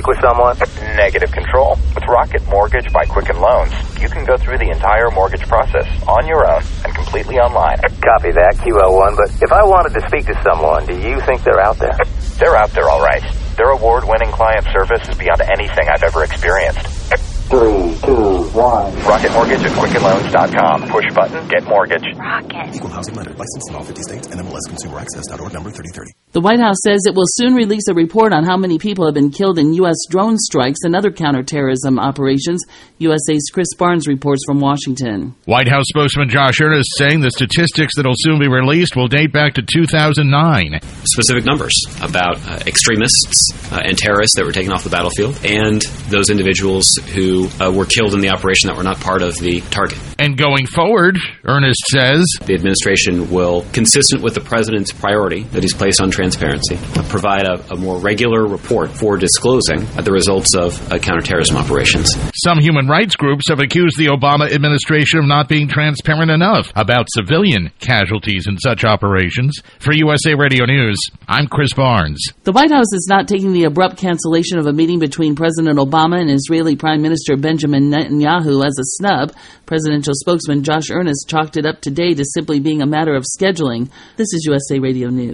speak with someone? Negative, Control. With Rocket Mortgage by Quicken Loans, you can go through the entire mortgage process on your own and completely online. Copy that, QL1. But if I wanted to speak to someone, do you think they're out there? They're out there, all right. Their award-winning client service is beyond anything I've ever experienced. 3, 2, 1. Rocket Mortgage at QuickenLoans.com. Push button, get mortgage. Rocket. Equal housing lender. Licensed in all 50 states. NMLSConsumerAccess.org number 3030. The White House says it will soon release a report on how many people have been killed in U.S. drone strikes and other counterterrorism operations. USA's Chris Barnes reports from Washington. White House spokesman Josh Earnest saying the statistics that will soon be released will date back to 2009. Specific numbers about extremists and terrorists that were taken off the battlefield and those individuals who were killed in the operation that were not part of the target. And going forward, Earnest says, the administration will, consistent with the president's priority that he's placed on transparency, provide a more regular report for disclosing the results of counterterrorism operations. Some human rights groups have accused the Obama administration of not being transparent enough about civilian casualties in such operations. For USA Radio News, I'm Chris Barnes. The White House is not taking the abrupt cancellation of a meeting between President Obama and Israeli Prime Minister Benjamin Netanyahu as a snub. Presidential spokesman Josh Earnest chalked it up today to simply being a matter of scheduling. This is USA Radio News.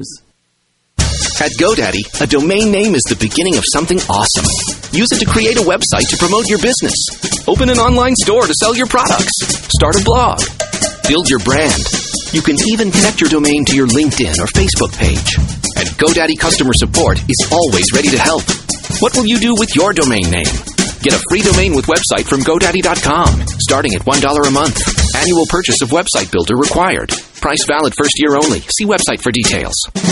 At GoDaddy, a domain name is the beginning of something awesome. Use it to create a website to promote your business. Open an online store to sell your products. Start a blog. Build your brand. You can even connect your domain to your LinkedIn or Facebook page. And GoDaddy customer support is always ready to help. What will you do with your domain name? Get a free domain with website from GoDaddy.com, starting at $1 a month. Annual purchase of website builder required. Price valid first year only. See website for details.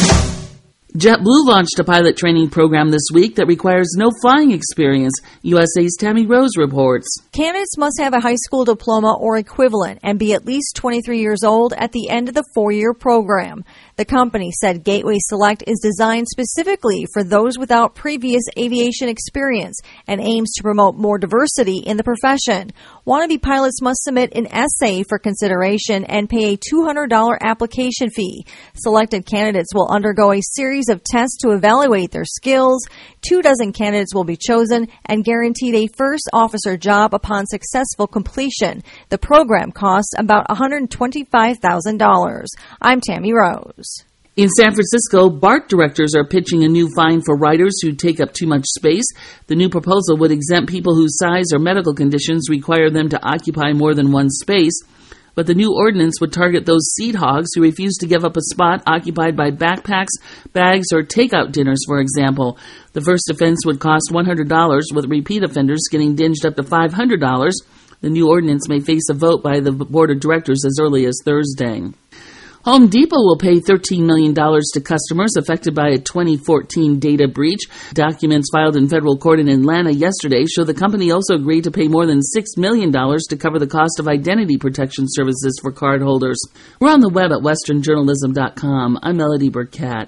JetBlue launched a pilot training program this week that requires no flying experience. USA's Tammy Rose reports. Candidates must have a high school diploma or equivalent and be at least 23 years old at the end of the 4-year program. The company said Gateway Select is designed specifically for those without previous aviation experience and aims to promote more diversity in the profession. Wannabe pilots must submit an essay for consideration and pay a $200 application fee. Selected candidates will undergo a series of tests to evaluate their skills. 24 candidates will be chosen and guaranteed a first officer job upon successful completion. The program costs about $125,000. I'm Tammy Rose. In San Francisco, BART directors are pitching a new fine for riders who take up too much space. The new proposal would exempt people whose size or medical conditions require them to occupy more than one space. But the new ordinance would target those seat hogs who refuse to give up a spot occupied by backpacks, bags, or takeout dinners, for example. The first offense would cost $100, with repeat offenders getting dinged up to $500. The new ordinance may face a vote by the board of directors as early as Thursday. Home Depot will pay $13 million to customers affected by a 2014 data breach. Documents filed in federal court in Atlanta yesterday show the company also agreed to pay more than $6 million to cover the cost of identity protection services for cardholders. We're on the web at westernjournalism.com. I'm Melody Burkett.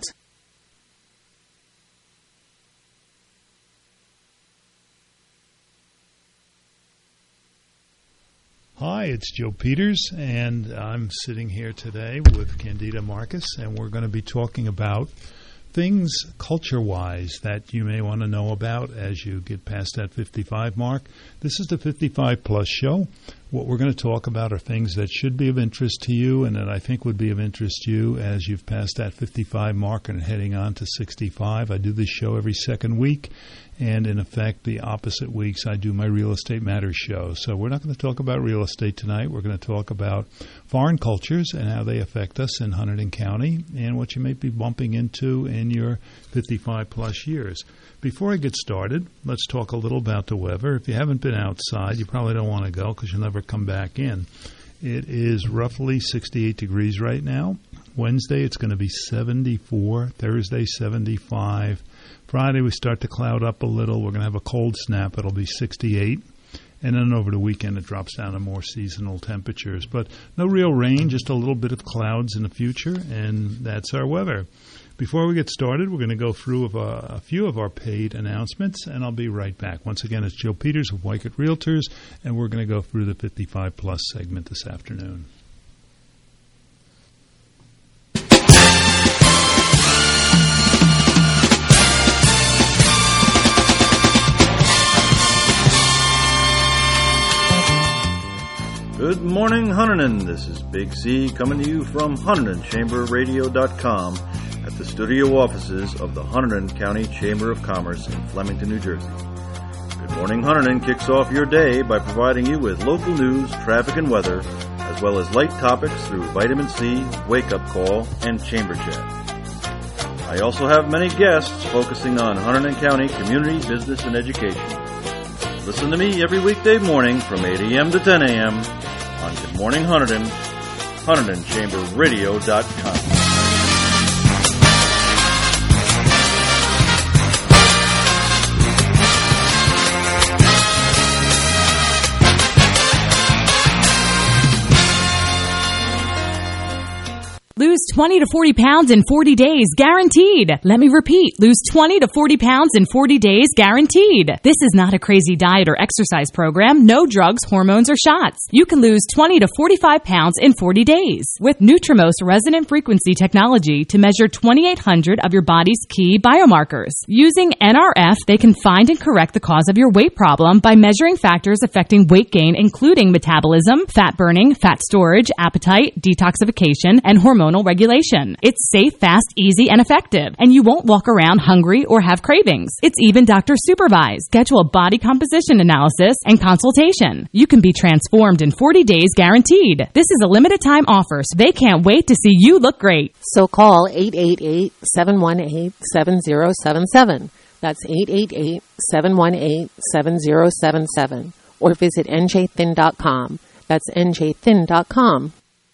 Hi, it's Joe Peters, and I'm sitting here today with Candida Marcus, and we're going to be talking about things culture-wise that you may want to know about as you get past that 55 mark. This is the 55-plus show. What we're going to talk about are things that should be of interest to you and that I think would be of interest to you as you've passed that 55 mark and heading on to 65. I do this show every second week, and in effect, the opposite weeks I do my Real Estate Matters show. So we're not going to talk about real estate tonight. We're going to talk about foreign cultures and how they affect us in Hunterdon County and what you may be bumping into in your 55-plus years. Before I get started, let's talk a little about the weather. If you haven't been outside, you probably don't want to go because you'll never come back in. It is roughly 68 degrees right now. Wednesday, it's going to be 74. Thursday, 75. Friday, we start to cloud up a little. We're going to have a cold snap. It'll be 68. And then over the weekend, it drops down to more seasonal temperatures. But no real rain, just a little bit of clouds in the future, and that's our weather. Before we get started, we're going to go through a few of our paid announcements, and I'll be right back. Once again, it's Joe Peters of Wycott Realtors, and we're going to go through the 55-plus segment this afternoon. Good morning, Hunterdon. This is Big C coming to you from HunterdonChamberRadio.com at the studio offices of the Hunterdon County Chamber of Commerce in Flemington, New Jersey. Good morning, Hunterdon kicks off your day by providing you with local news, traffic, and weather, as well as light topics through Vitamin C, Wake Up Call, and Chamber Chat. I also have many guests focusing on Hunterdon County community, business, and education. Listen to me every weekday morning from 8 a.m. to 10 a.m. on Good Morning Hunterdon, HunterdonChamberRadio.com. Lose 20 to 40 pounds in 40 days, guaranteed. Let me repeat. Lose 20 to 40 pounds in 40 days, guaranteed. This is not a crazy diet or exercise program. No drugs, hormones, or shots. You can lose 20 to 45 pounds in 40 days with Nutrimost resonant frequency technology to measure 2,800 of your body's key biomarkers. Using NRF, they can find and correct the cause of your weight problem by measuring factors affecting weight gain, including metabolism, fat burning, fat storage, appetite, detoxification, and hormonal regulation. It's safe, fast, easy, and effective, and you won't walk around hungry or have cravings. It's even doctor supervised. Schedule a body composition analysis and consultation. You can be transformed in 40 days guaranteed. This is a limited time offer, so they can't wait to see you look great. So call 888-718-7077. That's 888-718-7077. Or visit njthin.com. That's njthin.com.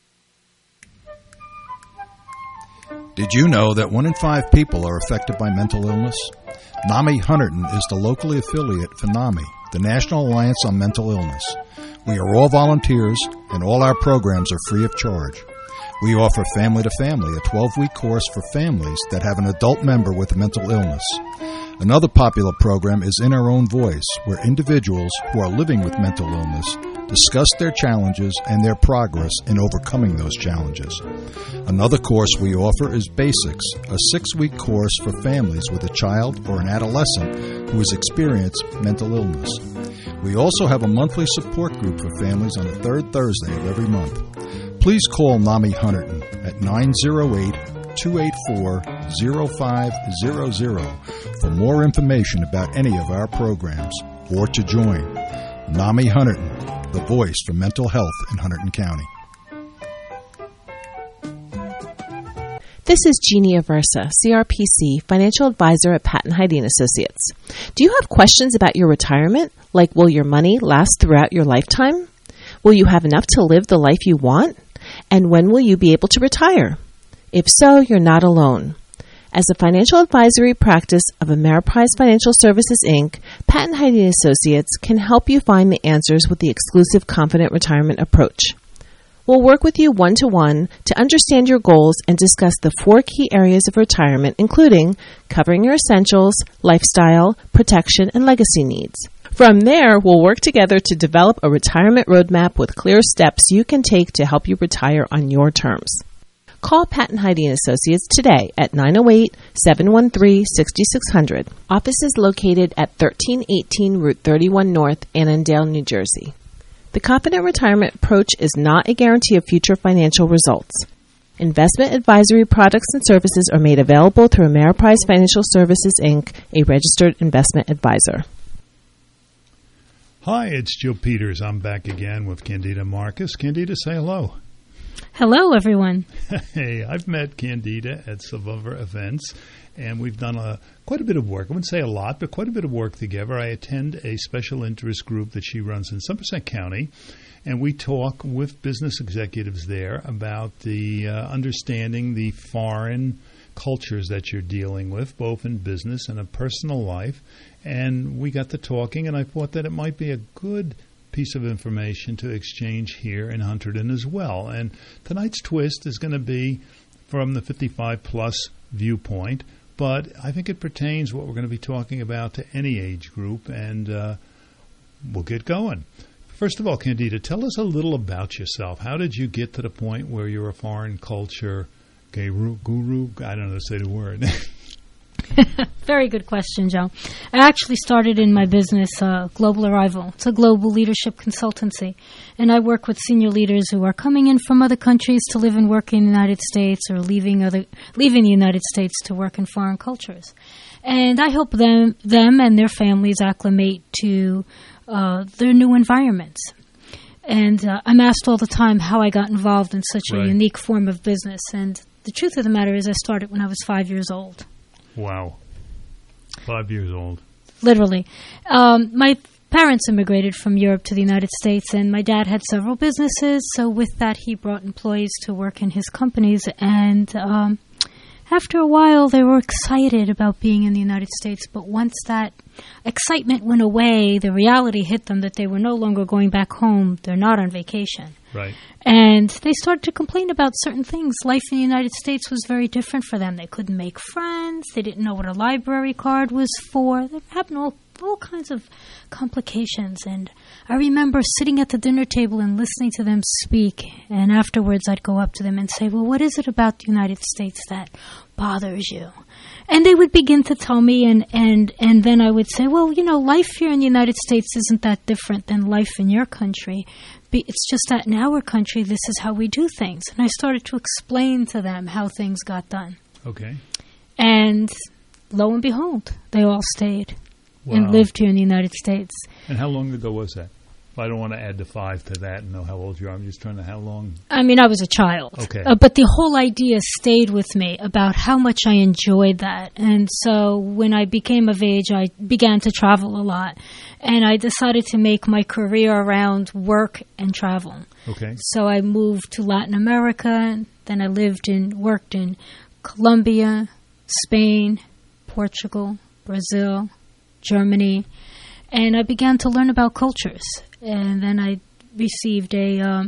Did you know that 1 in 5 people are affected by mental illness? NAMI Hunterdon is the locally affiliate for NAMI, the National Alliance on Mental Illness. We are all volunteers, and all our programs are free of charge. We offer Family to Family, a 12-week course for families that have an adult member with a mental illness. Another popular program is In Our Own Voice, where individuals who are living with mental illness discuss their challenges and their progress in overcoming those challenges. Another course we offer is Basics, a 6-week course for families with a child or an adolescent who has experienced mental illness. We also have a monthly support group for families on the third Thursday of every month. Please call NAMI Hunterdon at 908-284-0500 for more information about any of our programs or to join. NAMI Hunterdon, the voice for mental health in Hunterdon County. This is Jeannie Aversa, CRPC, Financial Advisor at Patton Hyde & Associates. Do you have questions about your retirement? Like, will your money last throughout your lifetime? Will you have enough to live the life you want? And when will you be able to retire? If so, you're not alone. As a financial advisory practice of Ameriprise Financial Services, Inc., Patton Hyde & Associates can help you find the answers with the exclusive Confident Retirement approach. We'll work with you one-to-one to understand your goals and discuss the 4 key areas of retirement, including covering your essentials, lifestyle, protection, and legacy needs. From there, we'll work together to develop a retirement roadmap with clear steps you can take to help you retire on your terms. Call Patton Hyde & Associates today at 908-713-6600. Office is located at 1318 Route 31 North, Annandale, New Jersey. The Confident Retirement approach is not a guarantee of future financial results. Investment advisory products and services are made available through Ameriprise Financial Services, Inc., a registered investment advisor. Hi, it's Joe Peters. I'm back again with Candida Marcus. Candida, say hello. Hello, everyone. Hey, I've met Candida at some of our events, and we've done quite a bit of work. I wouldn't say a lot, but quite a bit of work together. I attend a special interest group that she runs in Somerset County, and we talk with business executives there about the understanding the foreign cultures that you're dealing with, both in business and a personal life. And we got to talking, and I thought that it might be a good piece of information to exchange here in Hunterdon as well. And tonight's twist is going to be from the 55-plus viewpoint, but I think it pertains what we're going to be talking about to any age group, and we'll get going. First of all, Candida, tell us a little about yourself. How did you get to the point where you're a foreign culture guru? I don't know how to say the word. Very good question, Joe. I actually started in my business, Global Arrival. It's a global leadership consultancy. And I work with senior leaders who are coming in from other countries to live and work in the United States or leaving the United States to work in foreign cultures. And I help them and their families acclimate to their new environments. And I'm asked all the time how I got involved in such a unique form of business. And the truth of the matter is I started when I was 5 years old. Wow. 5 years old. Literally. My parents immigrated from Europe to the United States, and my dad had several businesses. So with that, he brought employees to work in his companies. And after a while, they were excited about being in the United States. But once that excitement went away, the reality hit them that they were no longer going back home. They're not on vacation. Right. And they started to complain about certain things. Life in the United States was very different for them. They couldn't make friends. They didn't know what a library card was for. There happened all kinds of complications. And I remember sitting at the dinner table and listening to them speak. And afterwards, I'd go up to them and say, well, what is it about the United States that bothers you? And they would begin to tell me, and then I would say, well, life here in the United States isn't that different than life in your country. It's just that in our country, this is how we do things. And I started to explain to them how things got done. Okay. And lo and behold, they all stayed and lived here in the United States. And how long ago was that? I don't want to add the 5 to that and know how old you are. I'm just trying to how long? I mean, I was a child. Okay. But the whole idea stayed with me about how much I enjoyed that. And so when I became of age, I began to travel a lot. And I decided to make my career around work and travel. Okay. So I moved to Latin America. Then I worked in Colombia, Spain, Portugal, Brazil, Germany. And I began to learn about cultures. And then I received a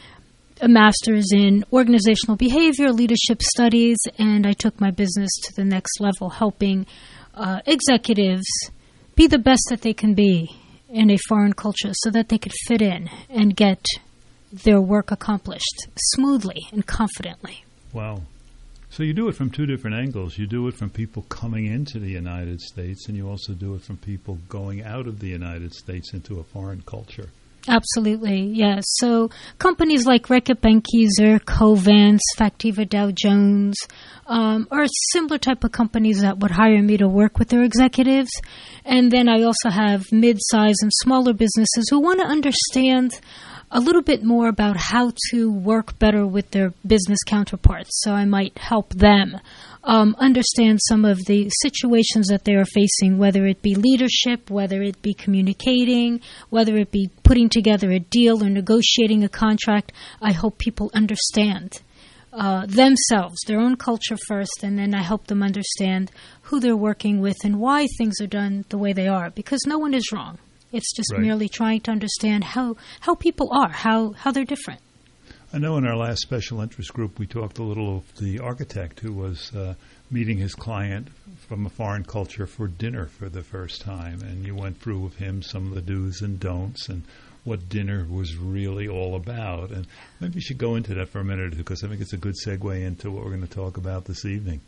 master's in organizational behavior, leadership studies, and I took my business to the next level, helping executives be the best that they can be in a foreign culture so that they could fit in and get their work accomplished smoothly and confidently. Wow. So you do it from 2 different angles. You do it from people coming into the United States, and you also do it from people going out of the United States into a foreign culture. Absolutely, yes. So companies like Reckitt Benckiser, Covance, Factiva Dow Jones are similar type of companies that would hire me to work with their executives. And then I also have mid-size and smaller businesses who want to understand a little bit more about how to work better with their business counterparts. So I might help them understand some of the situations that they are facing, whether it be leadership, whether it be communicating, whether it be putting together a deal or negotiating a contract. I hope people understand themselves, their own culture first, and then I help them understand who they're working with and why things are done the way they are, because no one is wrong. It's just merely trying to understand how people are, how they're different. I know in our last special interest group we talked a little of the architect who was meeting his client from a foreign culture for dinner for the first time, and you went through with him some of the do's and don'ts and what dinner was really all about. And maybe you should go into that for a minute or two, because I think it's a good segue into what we're going to talk about this evening.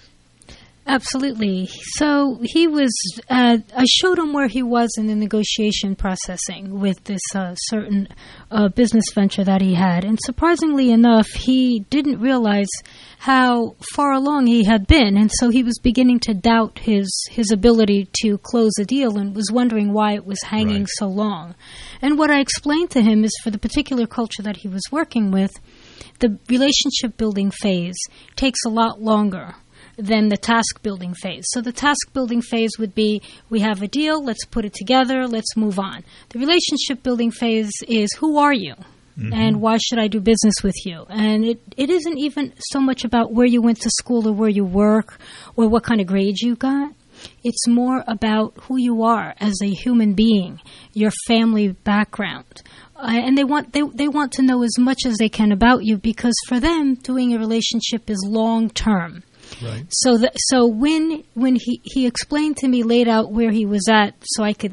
Absolutely. So he was, I showed him where he was in the negotiation processing with this certain business venture that he had. And surprisingly enough, he didn't realize how far along he had been. And so he was beginning to doubt his ability to close a deal and was wondering why it was hanging so long. And what I explained to him is for the particular culture that he was working with, the relationship building phase takes a lot longer than the task building phase. So the task building phase would be, we have a deal, let's put it together, let's move on. The relationship building phase is, who are you? Mm-hmm. And why should I do business with you? And it isn't even so much about where you went to school or where you work or what kind of grades you got. It's more about who you are as a human being, your family background. And they want to know as much as they can about you, because for them, doing a relationship is long term. Right. So when he explained to me, laid out where he was at, so I could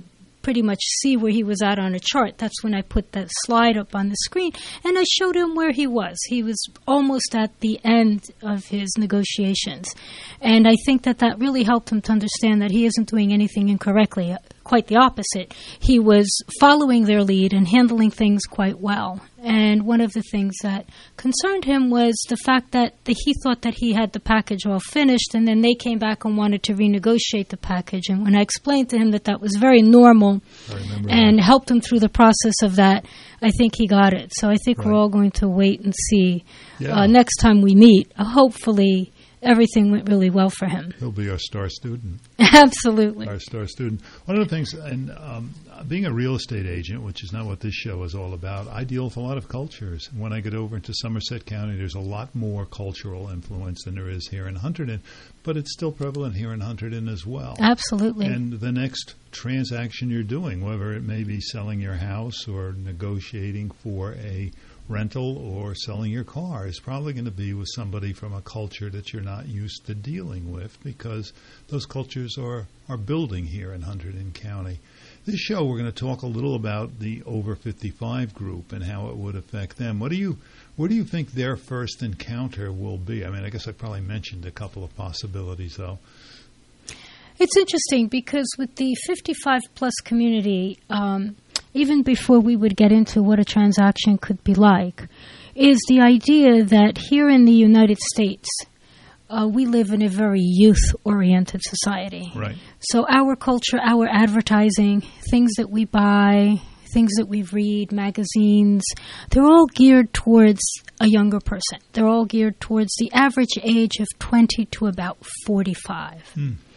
pretty much see where he was at on a chart. That's when I put that slide up on the screen, and I showed him where he was. He was almost at the end of his negotiations. And I think that really helped him to understand that he isn't doing anything incorrectly. Quite the opposite. He was following their lead and handling things quite well. And one of the things that concerned him was the fact that he thought that he had the package all finished, and then they came back and wanted to renegotiate the package. And when I explained to him that was very normal and helped him through the process of that, I think he got it. So I think we're all going to wait and see next time we meet. Hopefully everything went really well for him. He'll be our star student. Absolutely. Our star student. One of the things, and being a real estate agent, which is not what this show is all about, I deal with a lot of cultures. When I get over into Somerset County, there's a lot more cultural influence than there is here in Hunterdon, but it's still prevalent here in Hunterdon as well. Absolutely. And the next transaction you're doing, whether it may be selling your house or negotiating for a rental or selling your car, is probably going to be with somebody from a culture that you're not used to dealing with, because those cultures are building here in Hunterdon County. This show, we're going to talk a little about the over 55 group and how it would affect them. Where do you think their first encounter will be? I mean, I guess I probably mentioned a couple of possibilities, though. It's interesting because with the 55-plus community, even before we would get into what a transaction could be like, is the idea that here in the United States, we live in a very youth-oriented society. Right. So our culture, our advertising, things that we buy, things that we read, magazines, they're all geared towards a younger person. They're all geared towards the average age of 20 to about 45.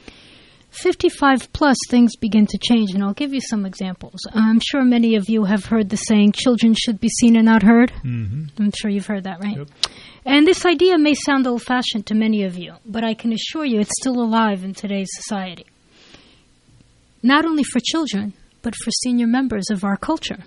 55 plus, things begin to change, and I'll give you some examples. I'm sure many of you have heard the saying, children should be seen and not heard. Mm-hmm. I'm sure you've heard that, right? Yep. And this idea may sound old-fashioned to many of you, but I can assure you it's still alive in today's society. Not only for children, but for senior members of our culture.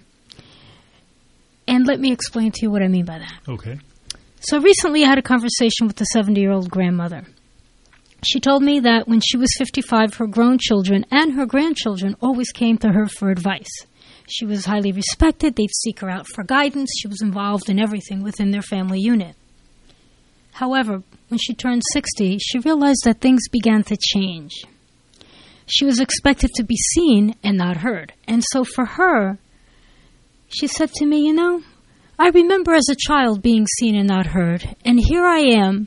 And let me explain to you what I mean by that. Okay. So recently I had a conversation with a 70-year-old grandmother. She told me that when she was 55, her grown children and her grandchildren always came to her for advice. She was highly respected. They'd seek her out for guidance. She was involved in everything within their family unit. However, when she turned 60, she realized that things began to change. She was expected to be seen and not heard. And so for her, she said to me, I remember as a child being seen and not heard, and here I am,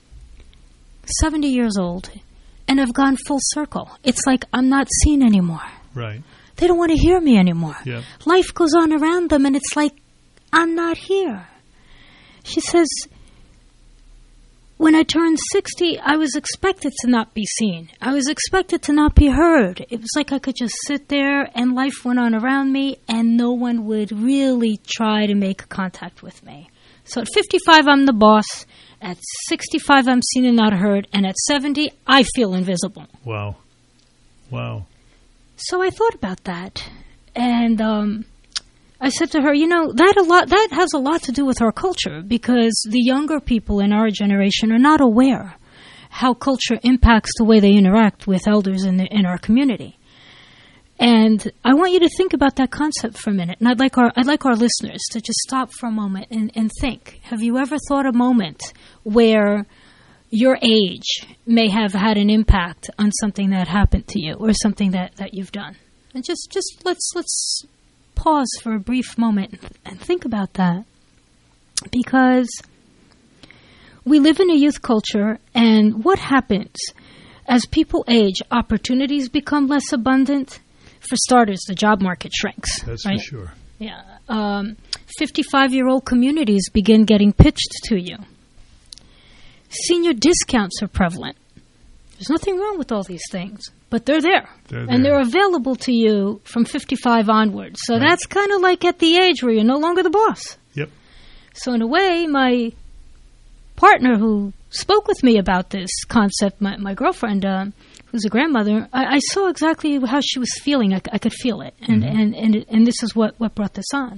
70 years old, and I've gone full circle. It's like I'm not seen anymore. Right. They don't want to hear me anymore. Yep. Life goes on around them, and it's like I'm not here. She says, when I turned 60, I was expected to not be seen. I was expected to not be heard. It was like I could just sit there, and life went on around me, and no one would really try to make contact with me. So at 55, I'm the boss. At 65, I'm seen and not heard. And at 70, I feel invisible. Wow. So I thought about that. And I said to her, that has a lot to do with our culture, because the younger people in our generation are not aware how culture impacts the way they interact with elders in our community. And I want you to think about that concept for a minute. And I'd like our listeners to just stop for a moment and think. Have you ever thought a moment where your age may have had an impact on something that happened to you or something that you've done? And just let's pause for a brief moment and think about that. Because we live in a youth culture, and what happens as people age, opportunities become less abundant. For starters, the job market shrinks. That's right? for sure. Yeah. 55-year-old communities begin getting pitched to you. Senior discounts are prevalent. There's nothing wrong with all these things, but they're there. And they're available to you from 55 onwards. So that's kind of like at the age where you're no longer the boss. Yep. So in a way, my partner who spoke with me about this concept, my girlfriend, who's a grandmother, I saw exactly how she was feeling. I could feel it. And this is what brought this on.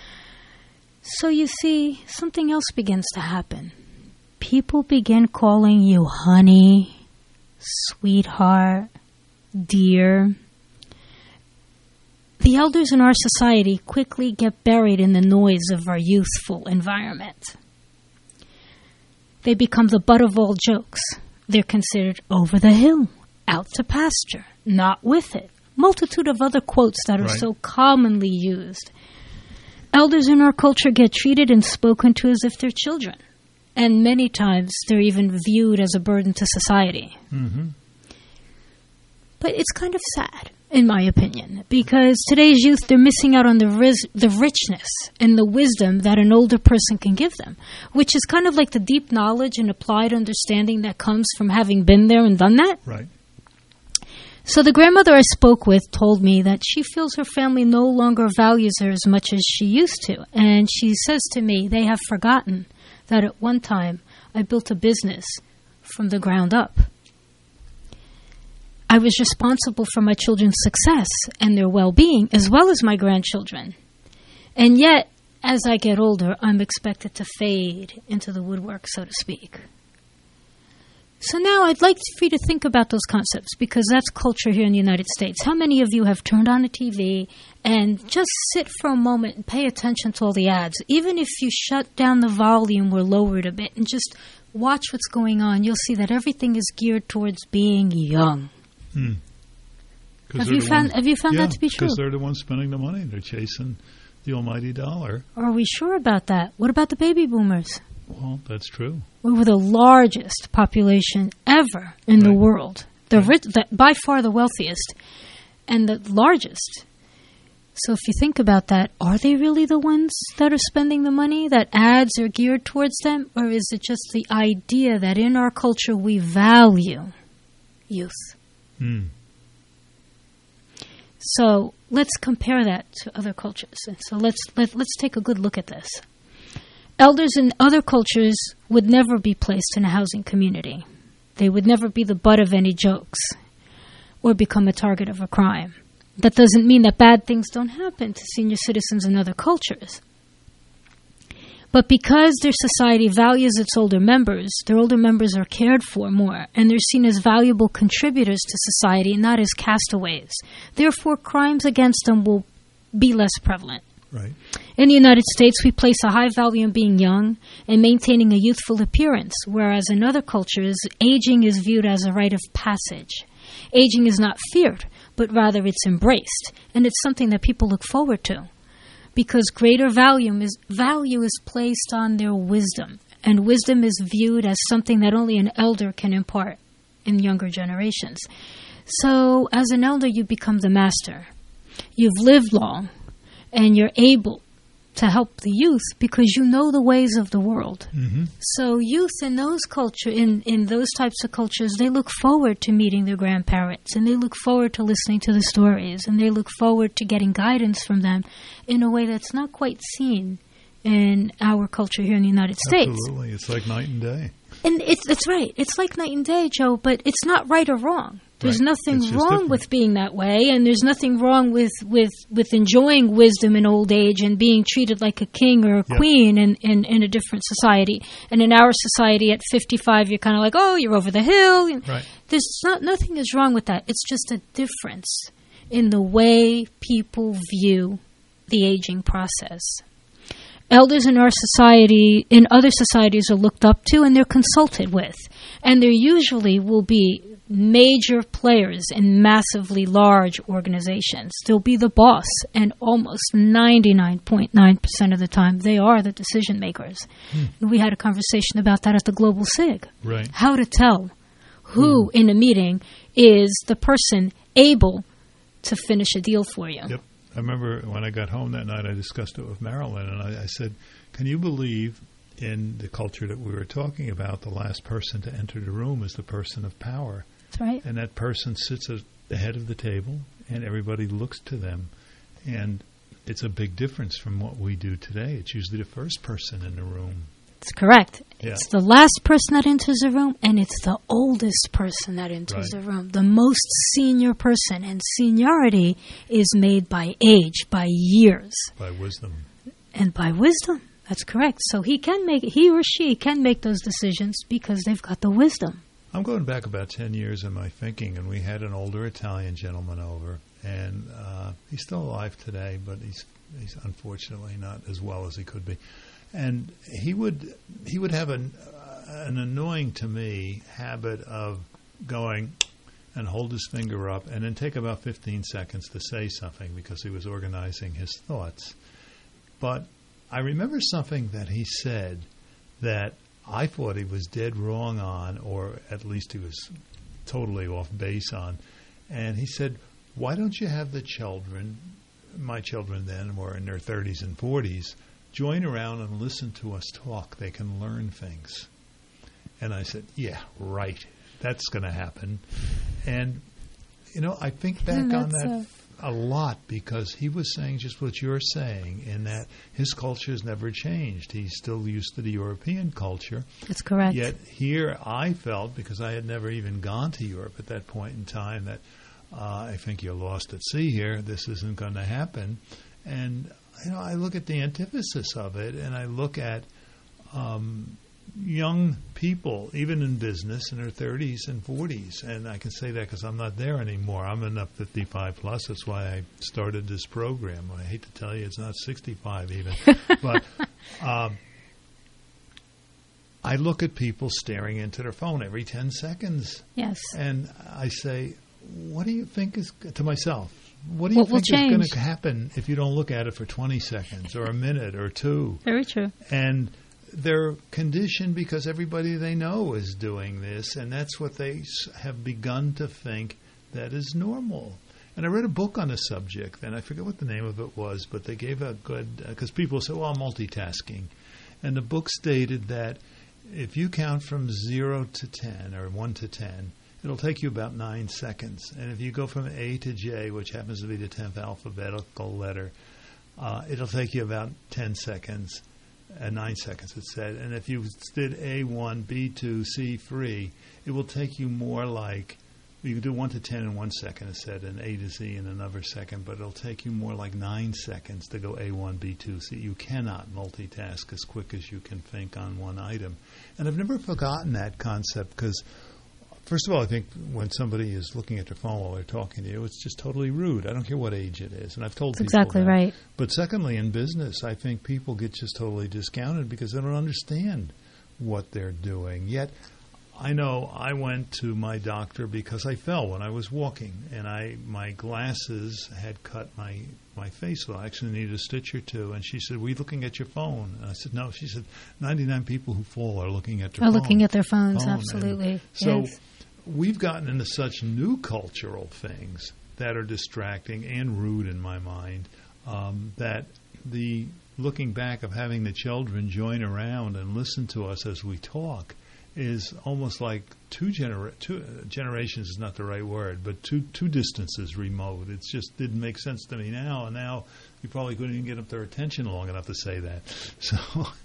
So you see, something else begins to happen. People begin calling you honey, sweetheart, dear. the elders in our society quickly get buried in the noise of our youthful environment. They become the butt of all jokes. They're considered over the hill, out to pasture, not with it. Multitude of other quotes that are so commonly used. Elders in our culture get treated and spoken to as if they're children. And many times they're even viewed as a burden to society. Mm-hmm. But it's kind of sad, in my opinion, because today's youth, they're missing out on the richness and the wisdom that an older person can give them, which is kind of like the deep knowledge and applied understanding that comes from having been there and done that. Right. So the grandmother I spoke with told me that she feels her family no longer values her as much as she used to. And she says to me, they have forgotten that at one time I built a business from the ground up. I was responsible for my children's success and their well-being, as well as my grandchildren. And yet, as I get older, I'm expected to fade into the woodwork, so to speak. So now I'd like for you to think about those concepts, because that's culture here in the United States. How many of you have turned on a TV and just sit for a moment and pay attention to all the ads? Even if you shut down the volume or lower it a bit and just watch what's going on, you'll see that everything is geared towards being young. Have you found that to be true? Because they're the ones spending the money. They're chasing the almighty dollar. Are we sure about that? What about the baby boomers? Well, that's true. We were the largest population ever in the world. By far the wealthiest and the largest. So if you think about that, are they really the ones that are spending the money, that ads are geared towards them? Or is it just the idea that in our culture we value youth? So let's compare that to other cultures. And so let's take a good look at this. Elders in other cultures would never be placed in a housing community. They would never be the butt of any jokes or become a target of a crime. That doesn't mean that bad things don't happen to senior citizens in other cultures. But because their society values its older members, their older members are cared for more, and they're seen as valuable contributors to society, not as castaways. Therefore, crimes against them will be less prevalent. Right. In the United States, we place a high value on being young and maintaining a youthful appearance, whereas in other cultures, aging is viewed as a rite of passage. Aging is not feared, but rather it's embraced, and it's something that people look forward to, because greater value is placed on their wisdom, and wisdom is viewed as something that only an elder can impart in younger generations. So, as an elder, you become the master. You've lived long, and you're able to help the youth because you know the ways of the world. Mm-hmm. So youth in those in those types of cultures, they look forward to meeting their grandparents, and they look forward to listening to the stories, and they look forward to getting guidance from them in a way that's not quite seen in our culture here in the United States. Absolutely. It's like night and day. And that's right. It's like night and day, Joe, but it's not right or wrong. There's nothing wrong with being that way, and there's nothing wrong with enjoying wisdom in old age and being treated like a king or a queen in a different society. And in our society at 55, you're kind of like, oh, you're over the hill. Right. Nothing is wrong with that. It's just a difference in the way people view the aging process. Elders in our society, in other societies, are looked up to and they're consulted with. And there usually will be major players in massively large organizations. They'll be the boss, and almost 99.9% of the time, they are the decision makers. And we had a conversation about that at the Global SIG. Right. How to tell who in a meeting is the person able to finish a deal for you. Yep. I remember when I got home that night, I discussed it with Marilyn, and I said, can you believe in the culture that we were talking about, the last person to enter the room is the person of power? That's right. And that person sits at the head of the table, and everybody looks to them. And it's a big difference from what we do today. It's usually the first person in the room. That's correct. Yeah. It's the last person that enters a room, and it's the oldest person that enters a room. The most senior person. And seniority is made by age, by years. By wisdom. And by wisdom. That's correct. So he or she can make those decisions because they've got the wisdom. I'm going back about 10 years in my thinking, and we had an older Italian gentleman over, and he's still alive today, but he's unfortunately not as well as he could be. And he would have an annoying to me habit of going and hold his finger up and then take about 15 seconds to say something because he was organizing his thoughts. But I remember something that he said that I thought he was dead wrong on, or at least he was totally off base on. And he said, why don't you have the children, my children then were in their 30s and 40s, join around and listen to us talk. They can learn things. And I said, yeah, right. That's going to happen. And, I think back on that a lot because he was saying just what you're saying in that his culture has never changed. He's still used to the European culture. That's correct. Yet here I felt, because I had never even gone to Europe at that point in time, that I think you're lost at sea here. This isn't going to happen. And, I look at the antithesis of it, and I look at young people, even in business, in their 30s and 40s. And I can say that because I'm not there anymore. I'm in up 55 plus. That's why I started this program. I hate to tell you, it's not 65 even. But I look at people staring into their phone every 10 seconds. Yes. And I say, what do you think is, to myself, what do you think is going to happen if you don't look at it for 20 seconds or a minute or two? Very true. And they're conditioned because everybody they know is doing this, and that's what they have begun to think that is normal. And I read a book on the subject, and I forget what the name of it was, but they gave a good, because people say, well, multitasking. And the book stated that if you count from 0 to 10 or 1 to 10, it'll take you about 9 seconds. And if you go from A to J, which happens to be the 10th alphabetical letter, it'll take you about 10 seconds. 9 seconds, it said. And if you did A1, B2, C3, it will take you more like, you can do 1 to 10 in 1 second, it said, and A to Z in another second, but it'll take you more like 9 seconds to go A1, B2, C. You cannot multitask as quick as you can think on one item. And I've never forgotten that concept because, first of all, I think when somebody is looking at their phone while they're talking to you, it's just totally rude. I don't care what age it is. And I've told people exactly that. Right. But secondly, in business, I think people get just totally discounted because they don't understand what they're doing. Yet, I know I went to my doctor because I fell when I was walking, and my glasses had cut my face. So I actually needed a stitch or two. And she said, were you looking at your phone? And I said, no. She said, 99 people who fall are looking at their phone. Looking at their phones, absolutely. And so yes. We've gotten into such new cultural things that are distracting and rude in my mind, that the looking back of having the children join around and listen to us as we talk is almost like two generations is not the right word, but two distances remote. It just didn't make sense to me now, and now you probably couldn't even get up their attention long enough to say that. So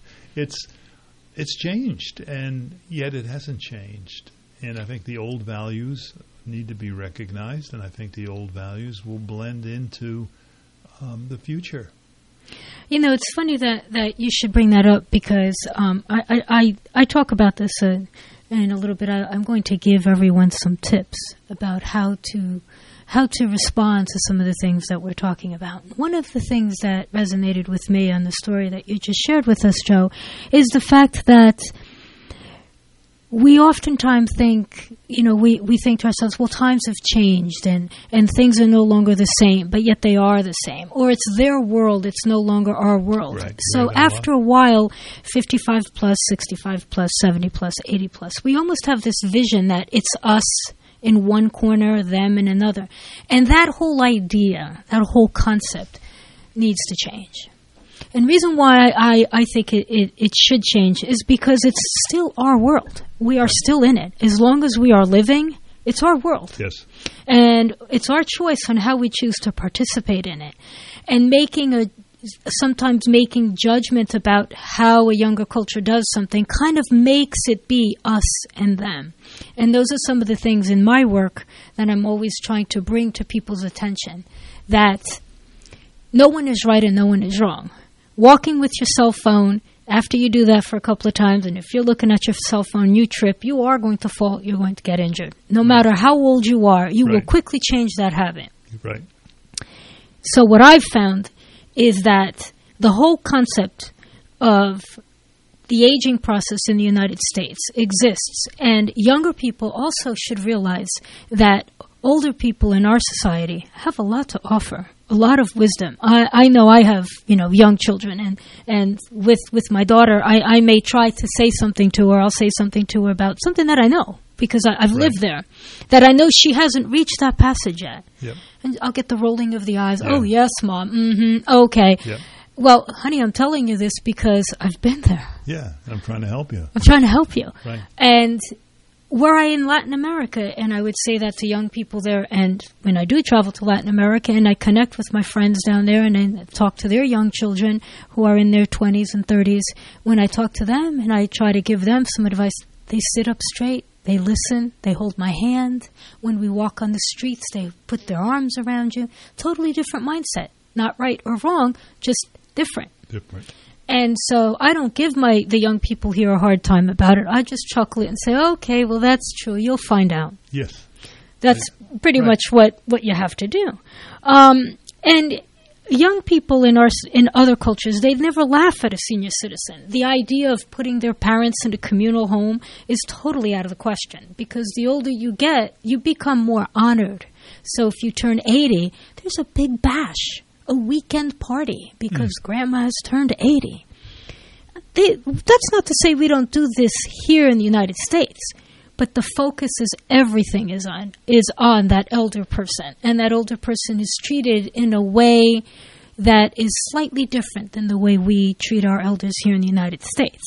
it's changed, and yet it hasn't changed. And I think the old values need to be recognized, and I think the old values will blend into the future. It's funny that you should bring that up because I talk about this in a little bit. I'm going to give everyone some tips about how to respond to some of the things that we're talking about. One of the things that resonated with me on the story that you just shared with us, Joe, is the fact that we oftentimes think, we think to ourselves, well, times have changed and things are no longer the same, but yet they are the same. Or it's their world, it's no longer our world. Right. So after a while, 55 plus, 65 plus, 70 plus, 80 plus, we almost have this vision that it's us in one corner, them in another. And that whole idea, that whole concept needs to change. And the reason why I think it should change is because it's still our world. We are still in it. As long as we are living, it's our world. Yes. And it's our choice on how we choose to participate in it. And sometimes making judgment about how a younger culture does something kind of makes it be us and them. And those are some of the things in my work that I'm always trying to bring to people's attention, that no one is right and no one is wrong. Walking with your cell phone, after you do that for a couple of times, and if you're looking at your cell phone, you trip, you are going to fall, you're going to get injured. No matter how old you are, you will quickly change that habit. Right. So what I've found is that the whole concept of the aging process in the United States exists, and younger people also should realize that older people in our society have a lot to offer, a lot of wisdom. I know I have, young children, and with my daughter, I may try to say something to her. I'll say something to her about something that I know, because I've lived there, that I know she hasn't reached that passage yet. Yep. And I'll get the rolling of the eyes. Yeah. Oh, yes, Mom. Mm-hmm. Okay. Yep. Well, honey, I'm telling you this because I've been there. Yeah, I'm trying to help you. I'm trying to help you. Right. And were I in Latin America, and I would say that to young people there, and when I do travel to Latin America and I connect with my friends down there and I talk to their young children who are in their 20s and 30s, when I talk to them and I try to give them some advice, they sit up straight, they listen, they hold my hand. When we walk on the streets, they put their arms around you. Totally different mindset. Not right or wrong, just different. And so I don't give the young people here a hard time about it. I just chuckle it and say, okay, well, that's true. You'll find out. Yes. That's pretty much what you have to do. And young people in other cultures, they'd never laugh at a senior citizen. The idea of putting their parents in a communal home is totally out of the question, because the older you get, you become more honored. So if you turn 80, there's a big bash, a weekend party, because grandma has turned 80. That's not to say we don't do this here in the United States, but the focus is everything is on that elder person, and that older person is treated in a way that is slightly different than the way we treat our elders here in the United States.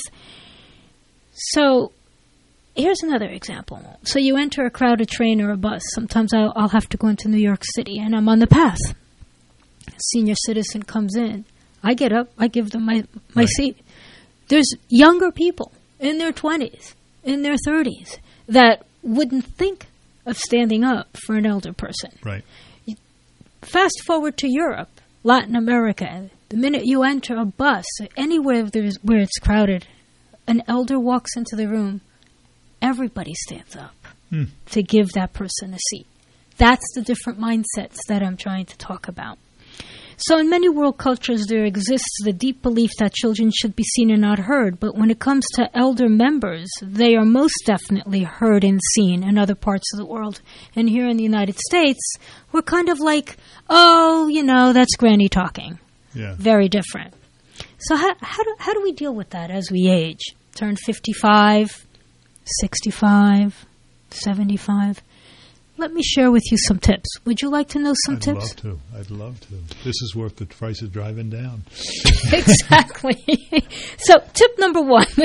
So here's another example. So you enter a crowded train or a bus. Sometimes I'll have to go into New York City, and I'm on the path. A senior citizen comes in. I get up. I give them my seat. There's younger people in their 20s, in their 30s, that wouldn't think of standing up for an elder person. Right. Fast forward to Europe, Latin America. The minute you enter a bus, anywhere where it's crowded, an elder walks into the room, everybody stands up to give that person a seat. That's the different mindsets that I'm trying to talk about. So in many world cultures, there exists the deep belief that children should be seen and not heard. But when it comes to elder members, they are most definitely heard and seen in other parts of the world. And here in the United States, we're kind of like, oh, that's Granny talking. Yeah. Very different. So how do we deal with that as we age? Turn 55, 65, 75. Let me share with you some tips. Would you like to know some tips? I'd love to. This is worth the price of driving down. Exactly. So tip number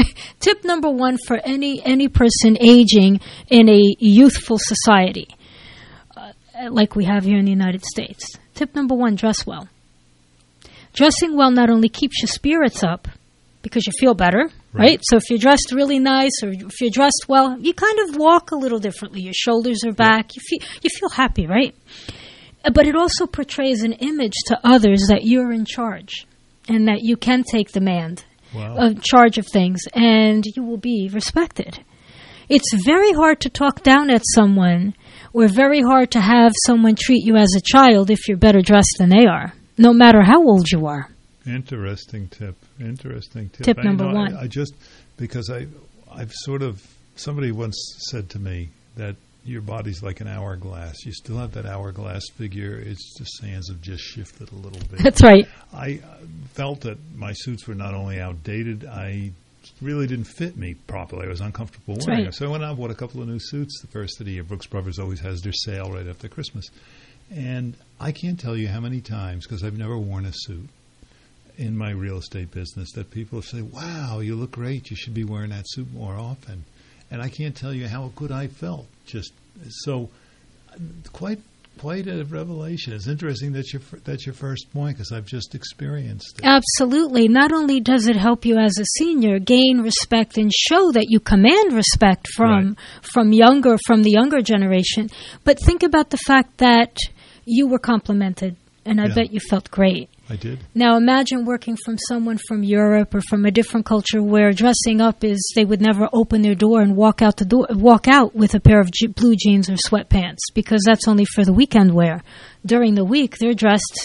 one for any person aging in a youthful society, like we have here in the United States. Tip number one, dress well. Dressing well not only keeps your spirits up, because you feel better, right? So if you're dressed really nice, or if you're dressed well, you kind of walk a little differently. Your shoulders are back. You feel happy, right? But it also portrays an image to others that you're in charge and that you can take demand of charge of things, and you will be respected. It's very hard to talk down at someone, or very hard to have someone treat you as a child if you're better dressed than they are, no matter how old you are. Interesting tip. Tip number one. I just, because I've sort of, somebody once said to me that your body's like an hourglass. You still have that hourglass figure. It's the sands have just shifted a little bit. That's right. I felt that my suits were not only outdated, I really didn't fit me properly. I was uncomfortable wearing them. So I went out and bought a couple of new suits the first of the year. Brooks Brothers always has their sale right after Christmas. And I can't tell you how many times, because I've never worn a suit in my real estate business, that people say, wow, you look great. You should be wearing that suit more often. And I can't tell you how good I felt. Just so quite a revelation. It's interesting that's your first point, because I've just experienced it. Absolutely. Not only does it help you as a senior gain respect and show that you command respect from the younger generation, but think about the fact that you were complimented, and I bet you felt great. I did. Now imagine working from someone from Europe or from a different culture where dressing up is they would never open their door and walk out with a pair of blue jeans or sweatpants, because that's only for the weekend wear. During the week, they're dressed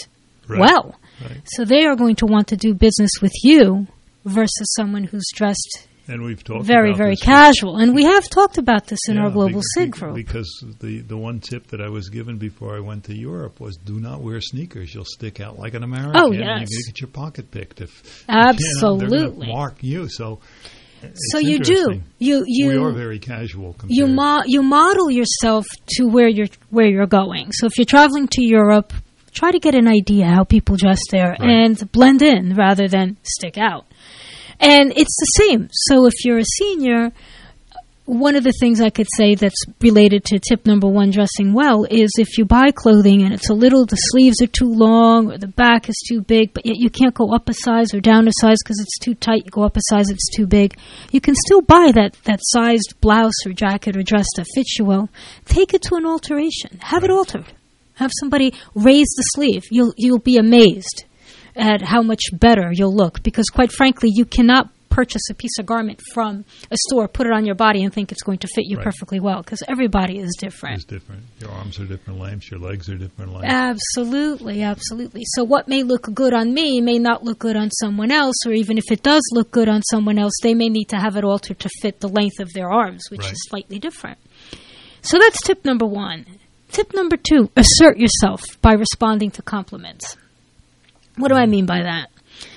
well. Right. So they are going to want to do business with you versus someone who's dressed and we've talked very, about very this casual. And we have talked about this in our Global SIG group. Because the one tip that I was given before I went to Europe was do not wear sneakers. You'll stick out like an American. Oh, yes. You're going to get your pocket picked. Absolutely. They're going to mark you. So you do. We are very casual. You model yourself to where you're going. So if you're traveling to Europe, try to get an idea how people dress there and blend in rather than stick out. And it's the same. So if you're a senior, one of the things I could say that's related to tip number 1, dressing well, is if you buy clothing and it's a little, the sleeves are too long or the back is too big, but yet you can't go up a size or down a size because it's too tight, you go up a size, it's too big. You can still buy that sized blouse or jacket or dress that fits you well. Take it to an alteration. Have it altered. Have somebody raise the sleeve. You'll be amazed at how much better you'll look, because quite frankly, you cannot purchase a piece of garment from a store, put it on your body, and think it's going to fit you perfectly well, because everybody is different. It's different. Your arms are different lengths. Your legs are different lengths. Absolutely, absolutely. So what may look good on me may not look good on someone else, or even if it does look good on someone else, they may need to have it altered to fit the length of their arms, which is slightly different. So that's tip number 1. Tip number 2, assert yourself by responding to compliments. What do I mean by that?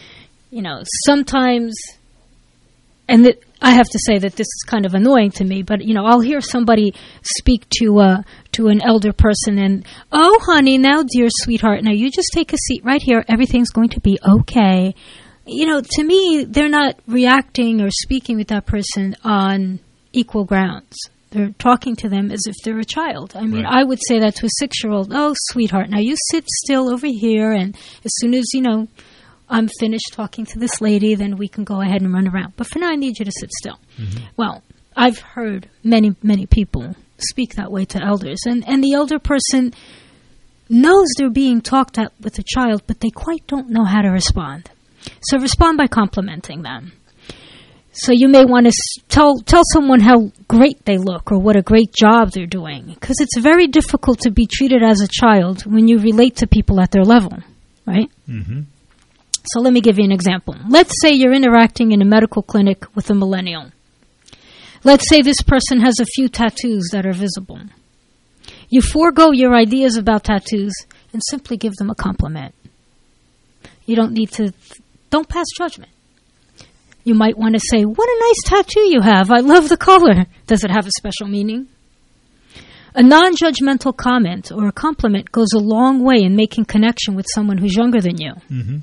Sometimes, and I have to say that this is kind of annoying to me, but, I'll hear somebody speak to an elder person and, oh, honey, now, dear sweetheart, now you just take a seat right here. Everything's going to be okay. To me, they're not reacting or speaking with that person on equal grounds. They're talking to them as if they're a child. I mean, I would say that to a 6-year-old. Oh, sweetheart, now you sit still over here, and as soon as, I'm finished talking to this lady, then we can go ahead and run around. But for now, I need you to sit still. Mm-hmm. Well, I've heard many, many people speak that way to elders. And the elder person knows they're being talked at with a child, but they quite don't know how to respond. So respond by complimenting them. So you may want to tell someone how great they look or what a great job they're doing, because it's very difficult to be treated as a child when you relate to people at their level, right? Mm-hmm. So let me give you an example. Let's say you're interacting in a medical clinic with a millennial. Let's say this person has a few tattoos that are visible. You forego your ideas about tattoos and simply give them a compliment. You don't pass judgment. You might want to say, what a nice tattoo you have. I love the color. Does it have a special meaning? A non-judgmental comment or a compliment goes a long way in making connection with someone who's younger than you. Mm-hmm.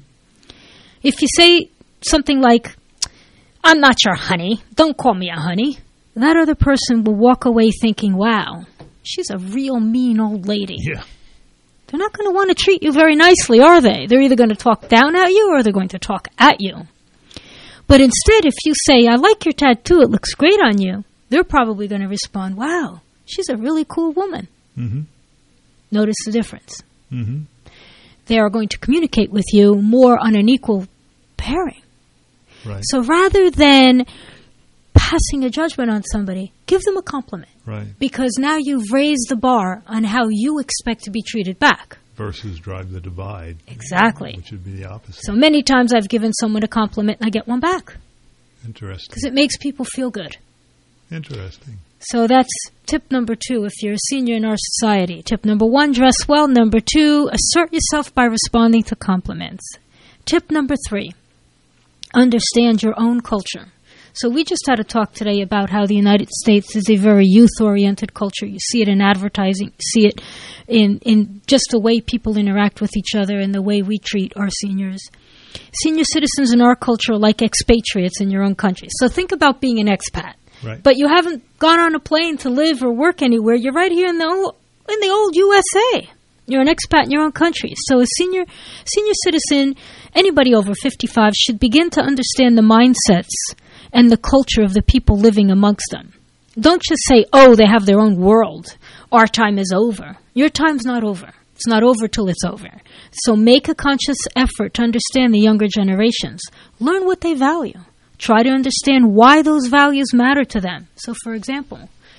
If you say something like, I'm not your honey, don't call me a honey, that other person will walk away thinking, wow, she's a real mean old lady. Yeah. They're not going to want to treat you very nicely, are they? They're either going to talk down at you or they're going to talk at you. But instead, if you say, I like your tattoo, it looks great on you, they're probably going to respond, wow, she's a really cool woman. Mm-hmm. Notice the difference. Mm-hmm. They are going to communicate with you more on an equal pairing. Right. So rather than passing a judgment on somebody, give them a compliment. Right. Because now you've raised the bar on how you expect to be treated back. Versus drive the divide. Exactly. Which would be the opposite. So many times I've given someone a compliment and I get one back. Interesting. Because it makes people feel good. Interesting. So that's tip number 2 if you're a senior in our society. Tip number 1, dress well. Number 2, assert yourself by responding to compliments. Tip number 3, understand your own culture. So we just had a talk today about how the United States is a very youth-oriented culture. You see it in advertising, see it in just the way people interact with each other and the way we treat our seniors. Senior citizens in our culture are like expatriates in your own country. So think about being an expat. Right. But you haven't gone on a plane to live or work anywhere. You're right here in the old USA. You're an expat in your own country. So a senior citizen, anybody over 55, should begin to understand the mindsets and the culture of the people living amongst them. Don't just say, oh, they have their own world. Our time is over. Your time's not over. It's not over till it's over. So make a conscious effort to understand the younger generations. Learn what they value. Try to understand why those values matter to them. So, for example,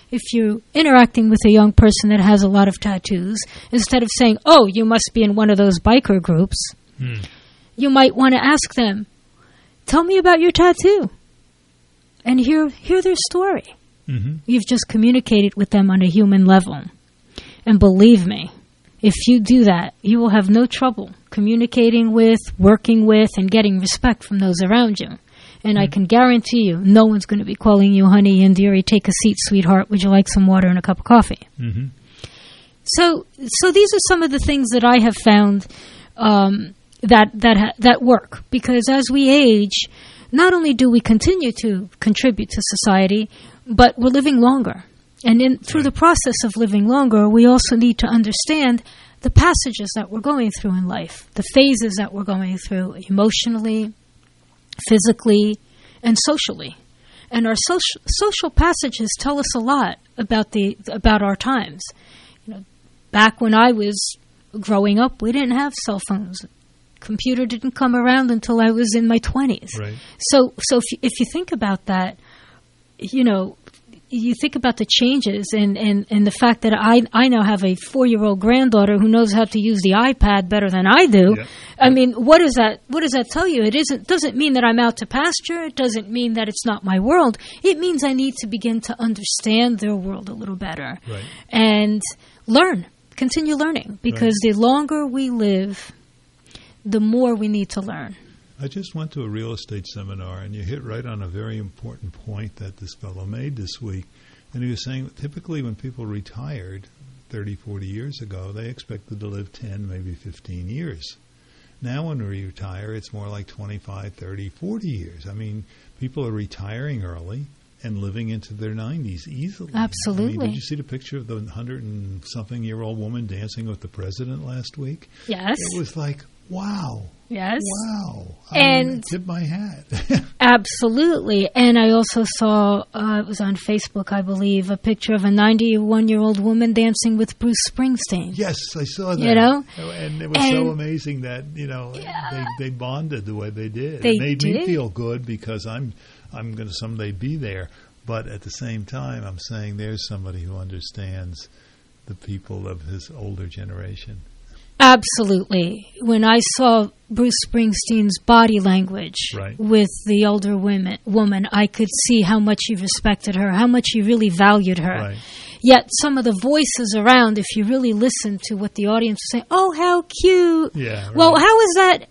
if you're interacting with a young person that has a lot of tattoos, instead of saying, oh, you must be in one of those biker groups, you might want to ask them, tell me about your tattoo, and hear their story. Mm-hmm. You've just communicated with them on a human level. And believe me, if you do that, you will have no trouble communicating with, working with, and getting respect from those around you. And I can guarantee you, no one's going to be calling you honey and dearie, take a seat, sweetheart, would you like some water and a cup of coffee? Mm-hmm. So these are some of the things that I have found that work. Because as we age, not only do we continue to contribute to society, but we're living longer. And through the process of living longer, we also need to understand the passages that we're going through in life, the phases that we're going through emotionally, physically, and socially. And our social passages tell us a lot about our times. Back when I was growing up, we didn't have cell phones. Computer didn't come around until I was in my 20s. Right. So if you think about that, you think about the changes and the fact that I now have a 4-year-old granddaughter who knows how to use the iPad better than I do. Yeah. I mean, what does that tell you? It doesn't mean that I'm out to pasture. It doesn't mean that it's not my world. It means I need to begin to understand their world a little better. Right. And continue learning, because the longer we live, the more we need to learn. I just went to a real estate seminar, and you hit right on a very important point that this fellow made this week. And he was saying that typically when people retired 30, 40 years ago, they expected to live 10, maybe 15 years. Now when we retire, it's more like 25, 30, 40 years. I mean, people are retiring early and living into their 90s easily. Absolutely. I mean, did you see the picture of the 100-and-something-year-old woman dancing with the president last week? Yes. It was like, wow. Yes. Wow. And tip my hat. Absolutely. And I also saw, it was on Facebook, I believe, a picture of a 91-year-old woman dancing with Bruce Springsteen. Yes, I saw that. And it was so amazing that, they bonded the way they did. It made me feel good because I'm going to someday be there. But at the same time, I'm saying there's somebody who understands the people of his older generation. Absolutely. When I saw Bruce Springsteen's body language with the older woman, I could see how much he respected her, how much he really valued her. Right. Yet some of the voices around, if you really listen to what the audience was saying, oh, how cute. Yeah, right. Well, how is that?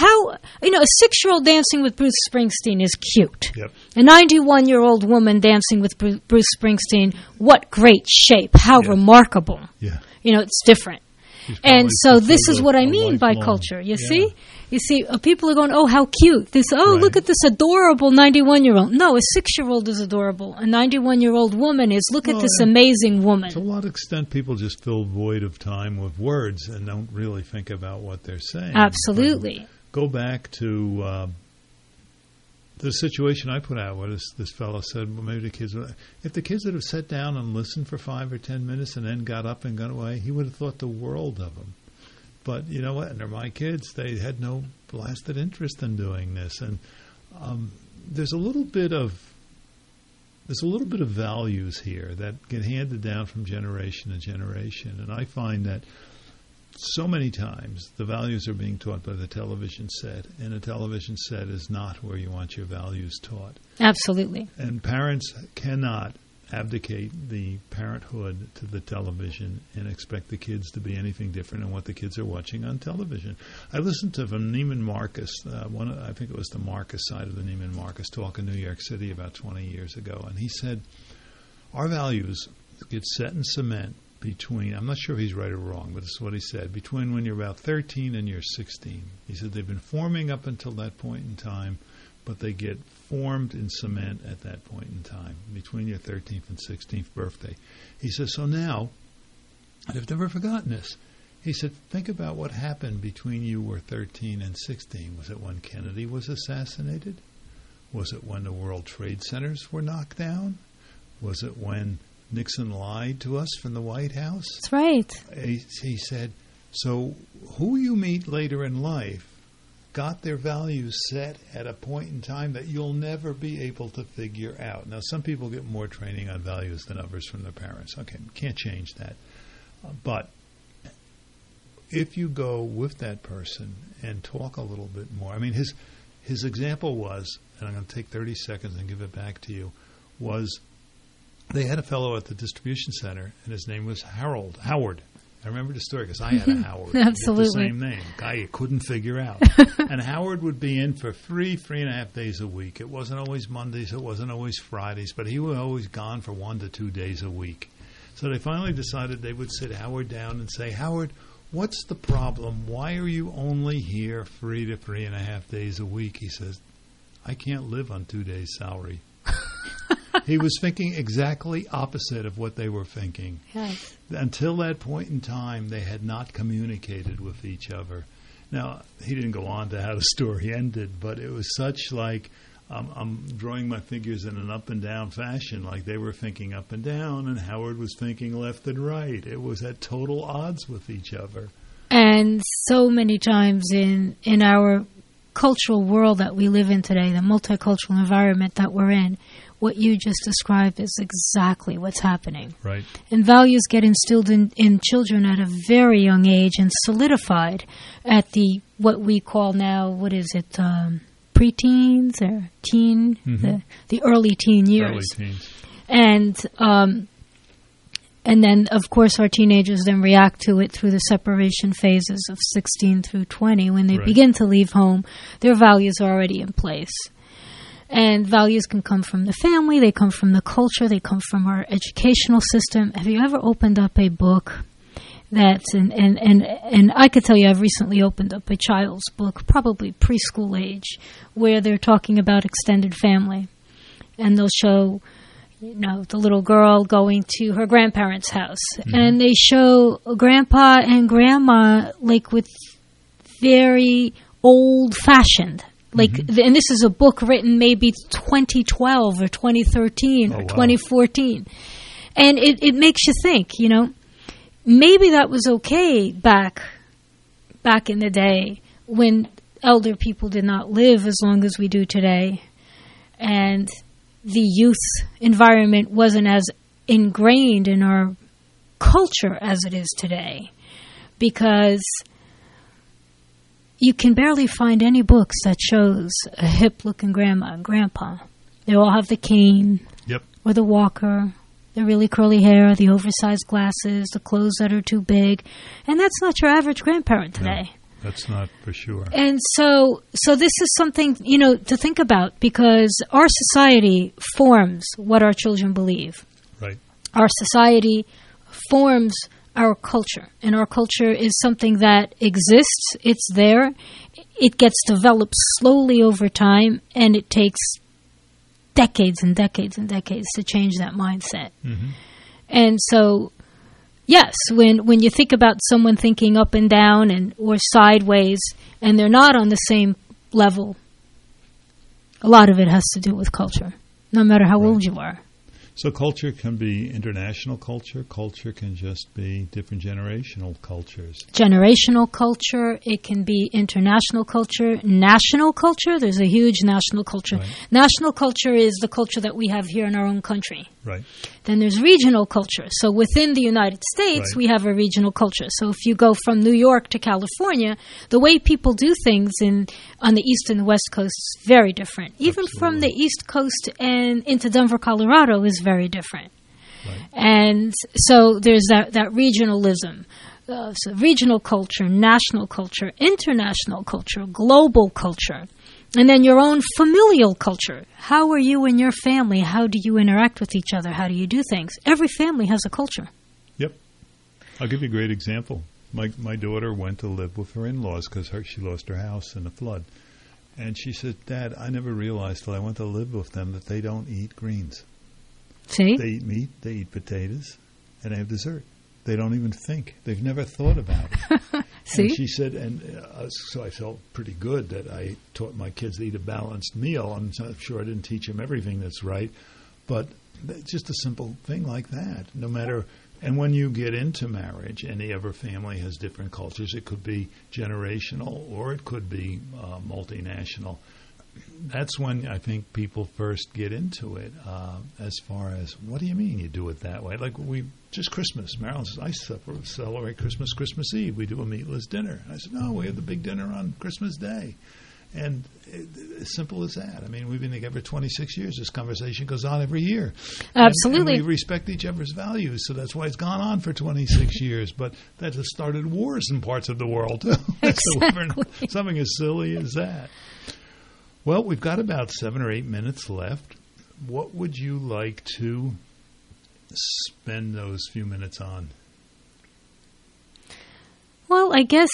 A 6-year-old dancing with Bruce Springsteen is cute. Yep. A 91-year-old woman dancing with Bruce Springsteen, what great shape. How remarkable. Yeah. It's different. And so this is what I mean by culture. You see, people are going, oh, how cute. Look at this adorable 91-year-old. No, a 6-year-old is adorable. A 91-year-old woman is, look at this amazing woman. To a lot of extent, people just fill void of time with words and don't really think about what they're saying. Absolutely. But go back to the situation I put out where this fellow said, well, maybe if the kids would have sat down and listened for 5 or 10 minutes and then got up and got away, he would have thought the world of them. But you know what? And they're my kids. They had no blasted interest in doing this. And there's a little bit of values here that get handed down from generation to generation. And I find that so many times the values are being taught by the television set, and a television set is not where you want your values taught. Absolutely. And parents cannot abdicate the parenthood to the television and expect the kids to be anything different than what the kids are watching on television. I listened to Neiman Marcus, I think it was the Marcus side of the Neiman Marcus talk in New York City about 20 years ago, and he said, our values get set in cement between, I'm not sure if he's right or wrong, but this is what he said, between when you're about 13 and you're 16. He said they've been forming up until that point in time, but they get formed in cement at that point in time, between your 13th and 16th birthday. He says, so now, and I've never forgotten this, he said, think about what happened between you were 13 and 16. Was it when Kennedy was assassinated? Was it when the World Trade Centers were knocked down? Was it when Nixon lied to us from the White House? That's right. He said, so who you meet later in life got their values set at a point in time that you'll never be able to figure out. Now, some people get more training on values than others from their parents. Okay, can't change that. But if you go with that person and talk a little bit more, I mean, his example was, and I'm going to take 30 seconds and give it back to you, was they had a fellow at the distribution center, and his name was Howard. I remember the story because I had a Howard. Absolutely. The same name. Guy you couldn't figure out. And Howard would be in for 3.5 days a week. It wasn't always Mondays. It wasn't always Fridays. But he was always gone for 1 to 2 days a week. So they finally decided they would sit Howard down and say, Howard, what's the problem? Why are you only here 3 to 3.5 days a week? He says, I can't live on 2 days' salary. He was thinking exactly opposite of what they were thinking. Yes. Until that point in time, they had not communicated with each other. Now, he didn't go on to how the story ended, but it was such like, I'm drawing my figures in an up and down fashion, like they were thinking up and down, and Howard was thinking left and right. It was at total odds with each other. And so many times in our cultural world that we live in today, the multicultural environment that we're in, what you just described is exactly what's happening. Right. And values get instilled in children at a very young age and solidified at the, what we call now, what is it, preteens or teen, the early teen years. Early teens. And then, of course, our teenagers then react to it through the separation phases of 16 through 20. When they begin to leave home, their values are already in place. And values can come from the family, they come from the culture, they come from our educational system. Have you ever opened up a book that's, and I could tell you I've recently opened up a child's book, probably preschool age, where they're talking about extended family. And they'll show, you know, the little girl going to her grandparents' house. And they show grandpa and grandma like with very old-fashioned. Like, and this is a book written maybe 2012 or 2013 or 2014. And it makes you think, you know, maybe that was okay back in the day when elder people did not live as long as we do today. And the youth environment wasn't as ingrained in our culture as it is today. Because you can barely find any books that shows a hip-looking grandma and grandpa. They all have the cane or the walker, the really curly hair, the oversized glasses, the clothes that are too big. And that's not your average grandparent today. No, that's not for sure. And so this is something, you know, to think about, because our society forms what our children believe. Right. Our society forms our culture, and our culture is something that exists. It's there. It gets developed slowly over time, and it takes decades and decades and decades to change that mindset. And so, yes, when you think about someone thinking up and down and or sideways, and they're not on the same level, a lot of it has to do with culture, no matter how old you are. So culture can be international culture. Culture can just be different generational cultures. Generational culture. It can be international culture. National culture. There's a huge national culture. Right. National culture is the culture that we have here in our own country. Right. Then there's regional culture. So within the United States, we have a regional culture. So if you go from New York to California, the way people do things on the East and the West Coast is very different. Even from the East Coast and into Denver, Colorado is very different. And so there's that regionalism. So regional culture, national culture, international culture, global culture. And then your own familial culture. How are you and your family? How do you interact with each other? How do you do things? Every family has a culture. Yep. I'll give you a great example. My daughter went to live with her in-laws because she lost her house in a flood. And she said, Dad, I never realized till I went to live with them that they don't eat greens. See? They eat meat, they eat potatoes, and they have dessert. They don't even think. They've never thought about it. See? And she said, so I felt pretty good that I taught my kids to eat a balanced meal. I'm not sure I didn't teach them everything that's right, but just a simple thing like that. No matter And when you get into marriage, any other family has different cultures. It could be generational or it could be multinational. That's when I think people first get into it, as far as, what do you mean you do it that way? Like just Christmas. Marilyn says, I celebrate Christmas Eve. We do a meatless dinner. I said, no, we have the big dinner on Christmas Day. And as simple as that. I mean, we've been together 26 years. This conversation goes on every year. Absolutely. And we respect each other's values, so that's why it's gone on for 26 years. But that has started wars in parts of the world, too. Exactly. Something as silly as that. Well, we've got about 7 or 8 minutes left. What would you like to spend those few minutes on? Well, I guess,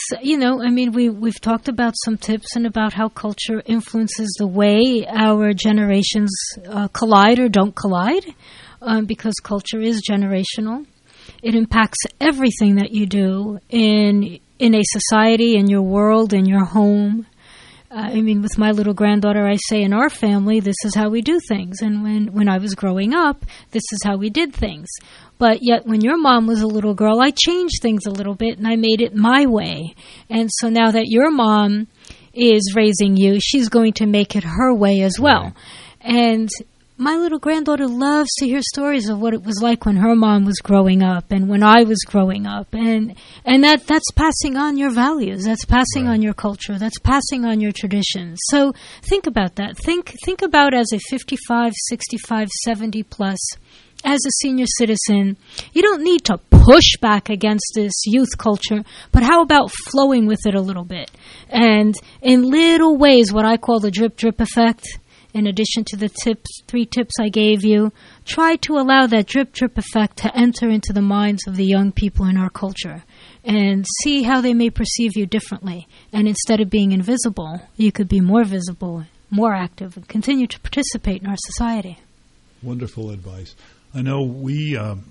we've talked about some tips and about how culture influences the way our generations collide or don't collide, because culture is generational. It impacts everything that you do in a society, in your world, in your home. With my little granddaughter, I say in our family, this is how we do things. And when I was growing up, this is how we did things. But yet when your mom was a little girl, I changed things a little bit and I made it my way. And so now that your mom is raising you, she's going to make it her way as well. Right. And my little granddaughter loves to hear stories of what it was like when her mom was growing up and when I was growing up. And that's passing on your values. That's passing on your culture. That's passing on your traditions. So think about that. Think about as a 55, 65, 70 plus, as a senior citizen, you don't need to push back against this youth culture, but how about flowing with it a little bit? And in little ways, what I call the drip effect, in addition to the 3 tips I gave you, try to allow that drip effect to enter into the minds of the young people in our culture and see how they may perceive you differently. And instead of being invisible, you could be more visible, more active, and continue to participate in our society. Wonderful advice. I know we, in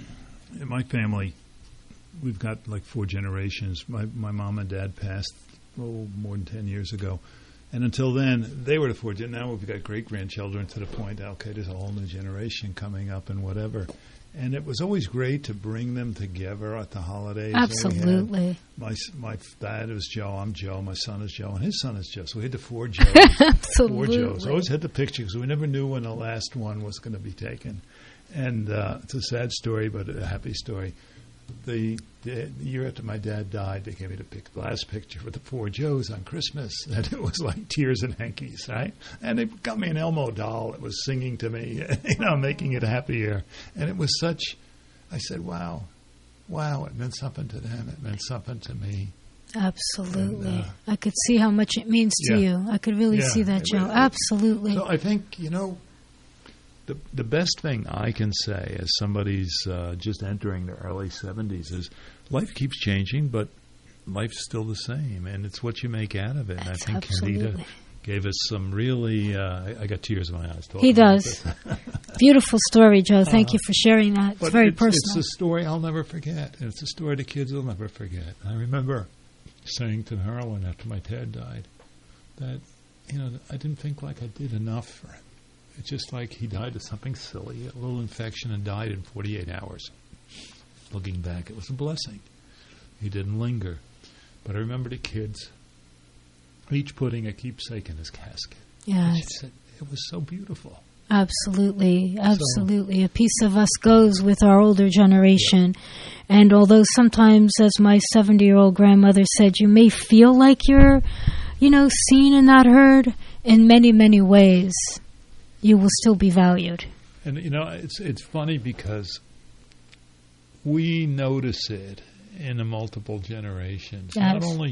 my family, we've got like 4 generations. My mom and dad passed more than 10 years ago. And until then, they were the 4. Now we've got great-grandchildren to the point, okay, there's a whole new generation coming up and whatever. And it was always great to bring them together at the holidays. Absolutely. My dad was Joe, I'm Joe, my son is Joe, and his son is Joe. So we had the 4 Joes. Absolutely. 4 Joes. I always had the picture because we never knew when the last one was going to be taken. And it's a sad story, but a happy story. The year after my dad died, they gave me the last picture with the 4 Joes on Christmas, and it was like tears and hankies, right? And they got me an Elmo doll that was singing to me, making it happier. And it was such, I said, wow, it meant something to them. It meant something to me. Absolutely. And, I could see how much it means to you. I could really see that, Joe. Really, absolutely. So I think, the best thing I can say as somebody's just entering their early 70s is life keeps changing, but life's still the same, and it's what you make out of it. And I think Candida gave us some really I got tears in my eyes talking. He does. Beautiful story, Joe. Thank you for sharing that. It's very personal. It's a story I'll never forget, and it's a story the kids will never forget. I remember saying to Harlan after my dad died that, I didn't think like I did enough for him. It's just like he died of something silly, a little infection, and died in 48 hours. Looking back, it was a blessing. He didn't linger. But I remember the kids each putting a keepsake in his casket. Yes. It was so beautiful. Absolutely. A piece of us goes with our older generation. Yeah. And although sometimes, as my 70-year-old grandmother said, you may feel like you're, seen and not heard, in many, many ways you will still be valued. And, it's funny because we notice it in the multiple generations. Yes. Not only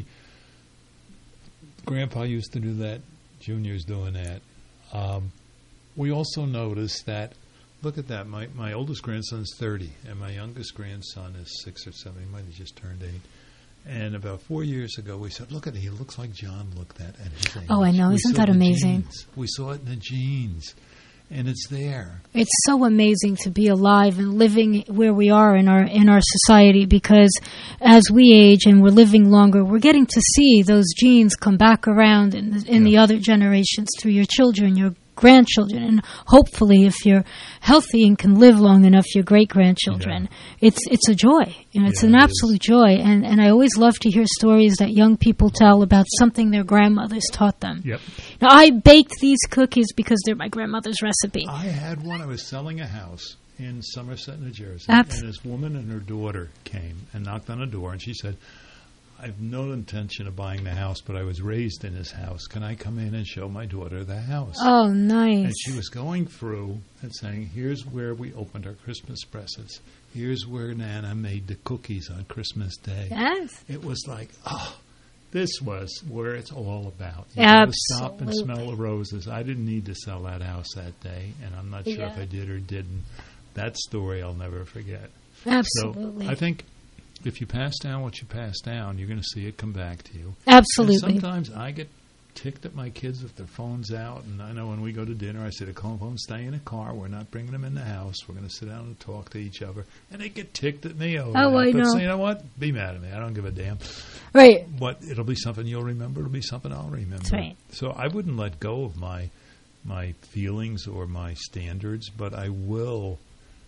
Grandpa used to do that, Junior's doing that. We also notice that, look at that, my oldest grandson's 30, and my youngest grandson is 6 or 7. He might have just turned 8. And about 4 years ago, we said, look at it. He looks like John looked at his age. Oh, I know. Isn't that amazing? We saw it in the genes, and it's there. It's so amazing to be alive and living where we are in our society, because as we age and we're living longer, we're getting to see those genes come back around in the other generations through your children, your grandchildren, and hopefully, if you're healthy and can live long enough, your great-grandchildren. Yeah. It's a joy. It's an absolute joy. And I always love to hear stories that young people tell about something their grandmothers taught them. Yep. Now, I baked these cookies because they're my grandmother's recipe. I had one. I was selling a house in Somerset, New Jersey. And this woman and her daughter came and knocked on a door, and she said, I have no intention of buying the house, but I was raised in this house. Can I come in and show my daughter the house? Oh, nice. And she was going through and saying, here's where we opened our Christmas presents. Here's where Nana made the cookies on Christmas Day. Yes. It was like, this was where it's all about. You Absolutely. Stop and smell the roses. I didn't need to sell that house that day, and I'm not sure if I did or didn't. That story I'll never forget. Absolutely. So I think if you pass down what you pass down, you're going to see it come back to you. Absolutely. And sometimes I get ticked at my kids if their phone's out, and I know when we go to dinner, I say to call phone, stay in a car. We're not bringing them in the house. We're going to sit down and talk to each other, and they get ticked at me over that. I know. So you know what? Be mad at me. I don't give a damn. Right. But it'll be something you'll remember. It'll be something I'll remember. That's right. So I wouldn't let go of my feelings or my standards, but I will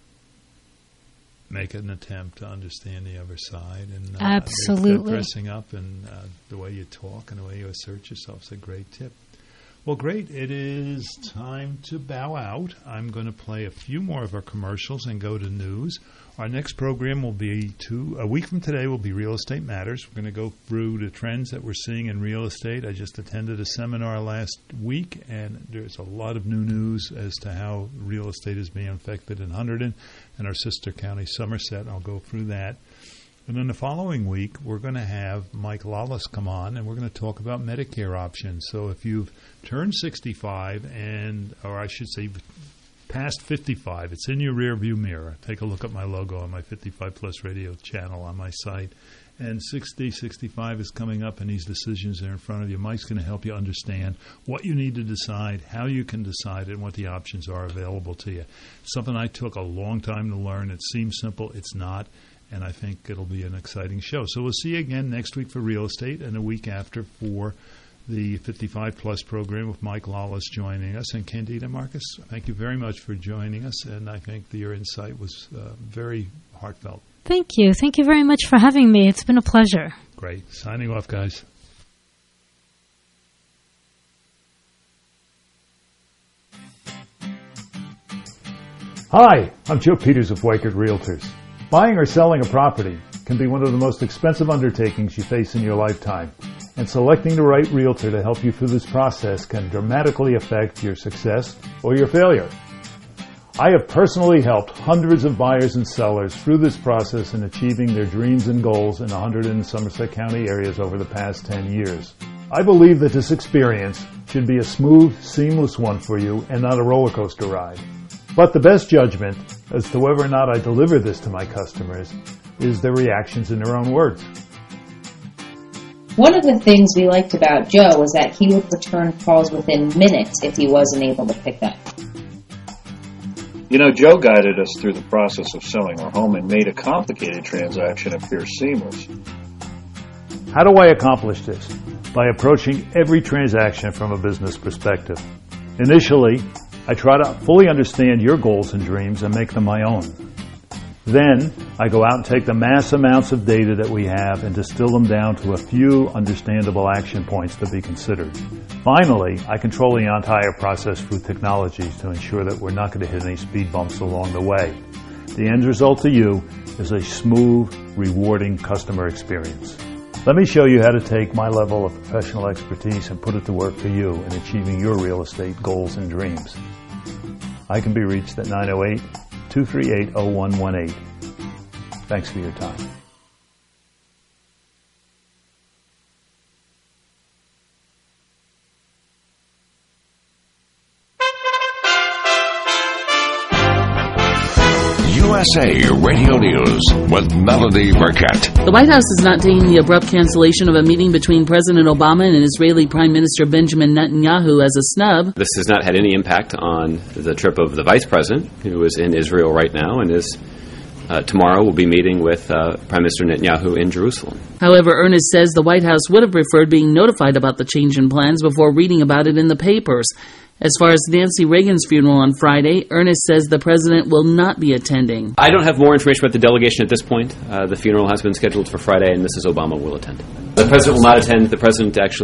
make an attempt to understand the other side. And absolutely, dressing up and the way you talk and the way you assert yourself is a great tip. Well, great. It is time to bow out. I'm going to play a few more of our commercials and go to news. Our next program will be a week from today will be Real Estate Matters. We're going to go through the trends that we're seeing in real estate. I just attended a seminar last week, and there's a lot of new news as to how real estate is being affected in Hunterdon and our sister county, Somerset. I'll go through that. And then the following week, we're going to have Mike Lawless come on, and we're going to talk about Medicare options. So if you've turned 65 or I should say past 55, it's in your rearview mirror. Take a look at my logo on my 55 Plus radio channel on my site. And 60, 65 is coming up, and these decisions are in front of you. Mike's going to help you understand what you need to decide, how you can decide, and what the options are available to you. Something I took a long time to learn. It seems simple. It's not. And I think it'll be an exciting show. So we'll see you again next week for real estate, and a week after for the 55 Plus program with Mike Lawless joining us. And Candida Marcus, thank you very much for joining us, and I think your insight was very heartfelt. Thank you. Thank you very much for having me. It's been a pleasure. Great. Signing off, guys. Hi, I'm Joe Peters of Weichert Realtors. Buying or selling a property can be one of the most expensive undertakings you face in your lifetime, and selecting the right realtor to help you through this process can dramatically affect your success or your failure. I have personally helped hundreds of buyers and sellers through this process in achieving their dreams and goals in the Hunterdon and Somerset County areas over the past 10 years. I believe that this experience should be a smooth, seamless one for you and not a roller coaster ride. But the best judgment as to whether or not I deliver this to my customers is their reactions in their own words. One of the things we liked about Joe was that he would return calls within minutes if he wasn't able to pick up. You know, Joe guided us through the process of selling our home and made a complicated transaction appear seamless. How do I accomplish this? By approaching every transaction from a business perspective. Initially, I try to fully understand your goals and dreams and make them my own. Then, I go out and take the mass amounts of data that we have and distill them down to a few understandable action points to be considered. Finally, I control the entire process through technologies to ensure that we're not going to hit any speed bumps along the way. The end result to you is a smooth, rewarding customer experience. Let me show you how to take my level of professional expertise and put it to work for you in achieving your real estate goals and dreams. I can be reached at 908-238-0118. Thanks for your time. USA Radio News with Melody Burkett. The White House is not taking the abrupt cancellation of a meeting between President Obama and Israeli Prime Minister Benjamin Netanyahu as a snub. This has not had any impact on the trip of the Vice President, who is in Israel right now and is tomorrow will be meeting with Prime Minister Netanyahu in Jerusalem. However, Ernest says the White House would have preferred being notified about the change in plans before reading about it in the papers. As far as Nancy Reagan's funeral on Friday, Ernest says the president will not be attending. I don't have more information about the delegation at this point. The funeral has been scheduled for Friday, and Mrs. Obama will attend. The president will not attend. The president actually